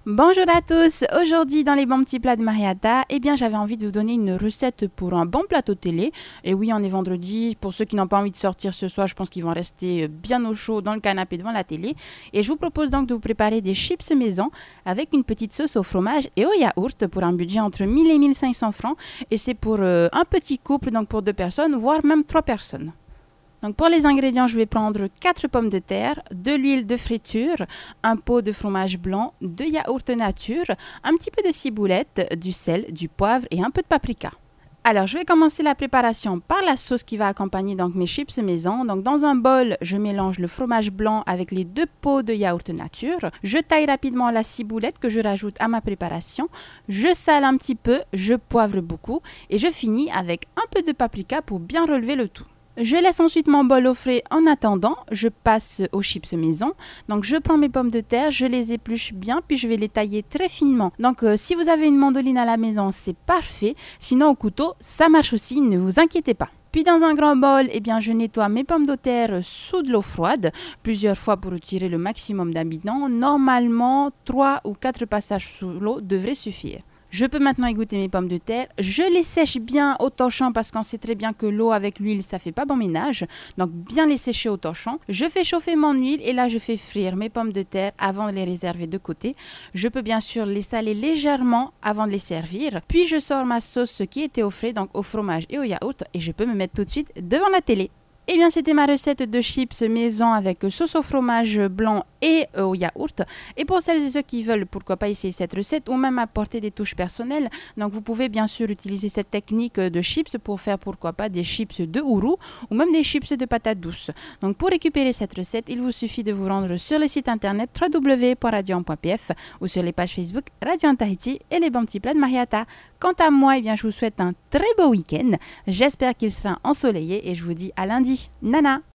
Bonjour à tous, aujourd'hui dans les bons petits plats de Mariata, j'avais envie de vous donner une recette pour un bon plateau télé. Et oui, on est vendredi, pour ceux qui n'ont pas envie de sortir ce soir, je pense qu'ils vont rester bien au chaud dans le canapé devant la télé. Et je vous propose donc de vous préparer des chips maison avec une petite sauce au fromage et au yaourt pour un budget entre 1000 et 1500 francs. Et c'est pour un petit couple, donc pour 2 personnes, voire même 3 personnes. Donc pour les ingrédients, je vais prendre 4 pommes de terre, de l'huile de friture, un pot de fromage blanc, de yaourt nature, un petit peu de ciboulette, du sel, du poivre et un peu de paprika. Alors, je vais commencer la préparation par la sauce qui va accompagner donc mes chips maison. Donc, dans un bol, je mélange le fromage blanc avec les 2 pots de yaourt nature. Je taille rapidement la ciboulette que je rajoute à ma préparation. Je sale un petit peu, je poivre beaucoup et je finis avec un peu de paprika pour bien relever le tout. Je laisse ensuite mon bol au frais en attendant, je passe aux chips maison. Donc je prends mes pommes de terre, je les épluche bien puis je vais les tailler très finement. Donc si vous avez une mandoline à la maison, c'est parfait. Sinon au couteau, ça marche aussi, ne vous inquiétez pas. Puis dans un grand bol, je nettoie mes pommes de terre sous de l'eau froide plusieurs fois pour retirer le maximum d'amidon. Normalement, 3 ou 4 passages sous l'eau devraient suffire. Je peux maintenant égoutter mes pommes de terre. Je les sèche bien au torchon parce qu'on sait très bien que l'eau avec l'huile, ça fait pas bon ménage. Donc bien les sécher au torchon. Je fais chauffer mon huile et là je fais frire mes pommes de terre avant de les réserver de côté. Je peux bien sûr les saler légèrement avant de les servir. Puis je sors ma sauce qui était au frais, donc au fromage et au yaourt. Et je peux me mettre tout de suite devant la télé. C'était ma recette de chips maison avec sauce au fromage blanc et au yaourt. Et pour celles et ceux qui veulent, pourquoi pas essayer cette recette ou même apporter des touches personnelles, donc vous pouvez bien sûr utiliser cette technique de chips pour faire pourquoi pas des chips de ourou ou même des chips de patates douces. Donc pour récupérer cette recette, il vous suffit de vous rendre sur le site internet www.radion.pf ou sur les pages Facebook Radio en Tahiti et les bons petits plats de Mariata. Quant à moi, je vous souhaite un très beau week-end. J'espère qu'il sera ensoleillé et je vous dis à lundi. Nana!